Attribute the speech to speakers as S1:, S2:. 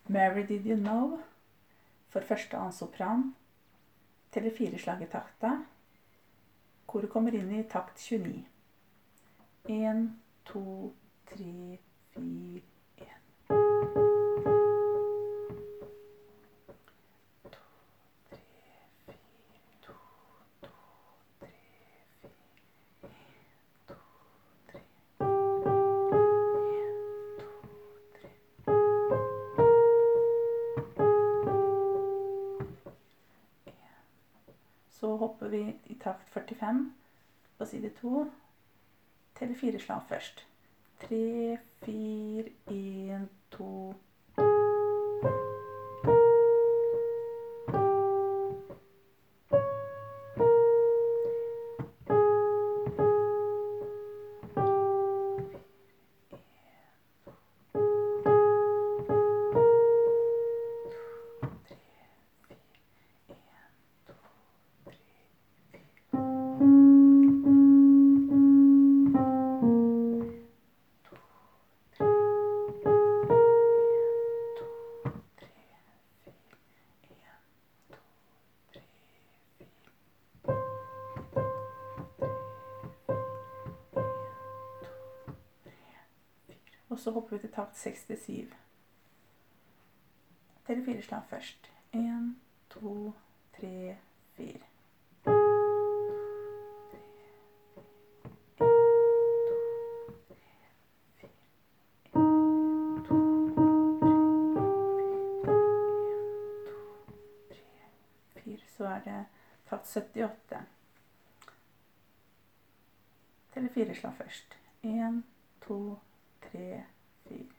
S1: Mary Did You Know for første annen sopran, til 4 slag i takta. Koret kommer inn i takt 29. 1, 2, 3, 4, 1. Så hopper vi i takt 45 på side 2 til 4 slag først. 3, 4, 1, 2. Og så hopper vi til takt 67. Til 4 slag først. 1, 2, 3, 4. Så det takt 78. Til 4 slag først. 1, 2, 3, 4.